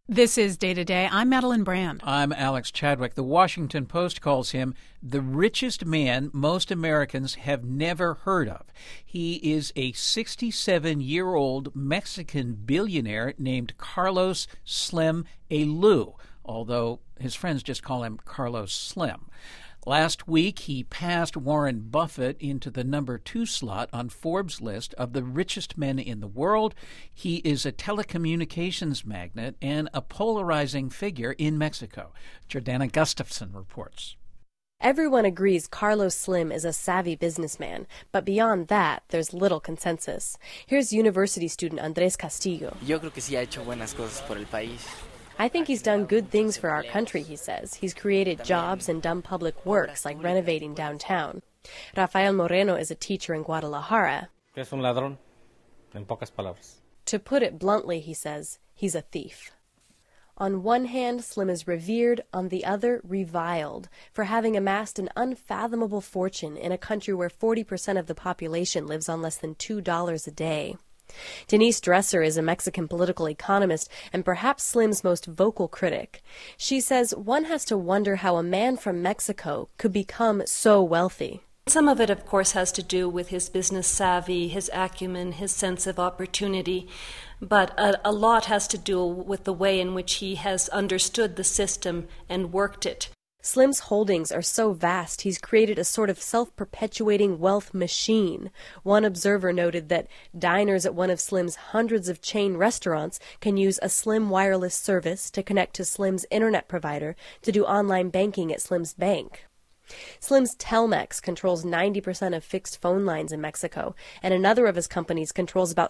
This is Day to Day. I'm Madeline Brand. I'm Alex Chadwick. The Washington Post calls him the richest man most Americans have never heard of. He is a 67-year-old Mexican billionaire named Carlos Slim Alou, although his friends just call him Carlos Slim. Last week, he passed Warren Buffett into the number 2 slot on Forbes' list of the richest men in the world. He is a telecommunications magnate and a polarizing figure in Mexico. Jordana Gustafson reports. Everyone agrees Carlos Slim is a savvy businessman, but beyond that, there's little consensus. Here's university student Andrés Castillo. Yo creo que sí ha hecho buenas cosas por el país. I think he's done good things for our country, he says. He's created jobs and done public works like renovating downtown. Rafael Moreno is a teacher in Guadalajara. Es un ladrón, en pocas palabras. To put it bluntly, he says, he's a thief. On one hand, Slim is revered, on the other, reviled for having amassed an unfathomable fortune in a country where 40% of the population lives on less than $2 a day. Denise Dresser is a Mexican political economist and perhaps Slim's most vocal critic. She says one has to wonder how a man from Mexico could become so wealthy. Some of it, of course, has to do with his business savvy, his acumen, his sense of opportunity, but a lot has to do with the way in which he has understood the system and worked it. Slim's holdings are so vast he's created a sort of self-perpetuating wealth machine. One observer noted that diners at one of Slim's hundreds of chain restaurants can use a Slim wireless service to connect to Slim's internet provider to do online banking at Slim's bank. Slim's Telmex controls 90% of fixed phone lines in Mexico, and another of his companies controls about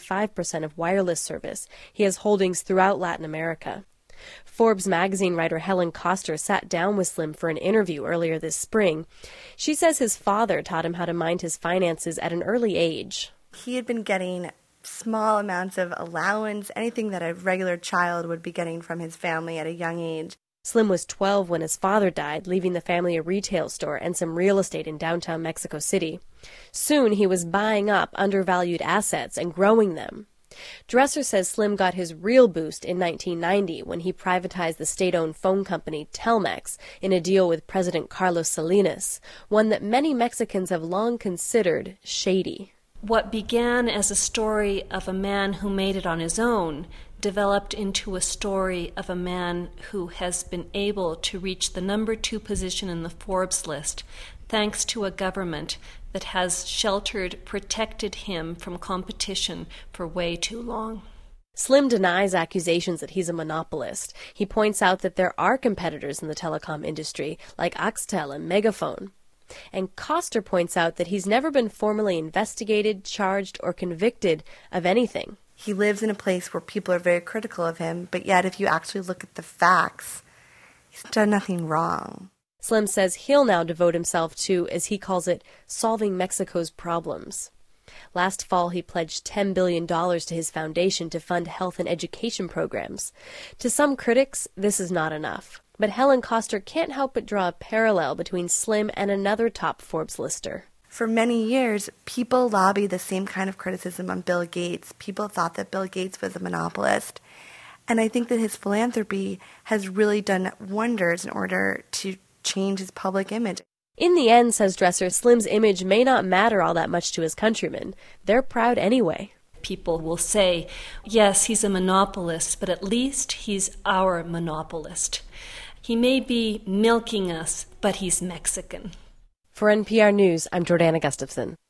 75% of wireless service. He has holdings throughout Latin America. Forbes magazine writer Helen Koster sat down with Slim for an interview earlier this spring. She says his father taught him how to mind his finances at an early age. He had been getting small amounts of allowance, anything that a regular child would be getting from his family at a young age. Slim was 12 when his father died, leaving the family a retail store and some real estate in downtown Mexico City. Soon he was buying up undervalued assets and growing them. Dresser says Slim got his real boost in 1990 when he privatized the state-owned phone company Telmex in a deal with President Carlos Salinas, one that many Mexicans have long considered shady. What began as a story of a man who made it on his own developed into a story of a man who has been able to reach the number 2 position in the Forbes list thanks to a government that has sheltered, protected him from competition for way too long. Slim denies accusations that he's a monopolist. He points out that there are competitors in the telecom industry, like Axtel and Megaphone. And Koster points out that he's never been formally investigated, charged, or convicted of anything. He lives in a place where people are very critical of him, but yet if you actually look at the facts, he's done nothing wrong. Slim says he'll now devote himself to, as he calls it, solving Mexico's problems. Last fall, he pledged $10 billion to his foundation to fund health and education programs. To some critics, this is not enough. But Helen Koster can't help but draw a parallel between Slim and another top Forbes lister. For many years, people lobbied the same kind of criticism on Bill Gates. People thought that Bill Gates was a monopolist. And I think that his philanthropy has really done wonders in order to change his public image. In the end, says Dresser, Slim's image may not matter all that much to his countrymen. They're proud anyway. People will say, yes, he's a monopolist, but at least he's our monopolist. He may be milking us, but he's Mexican. For NPR News, I'm Jordana Gustafson.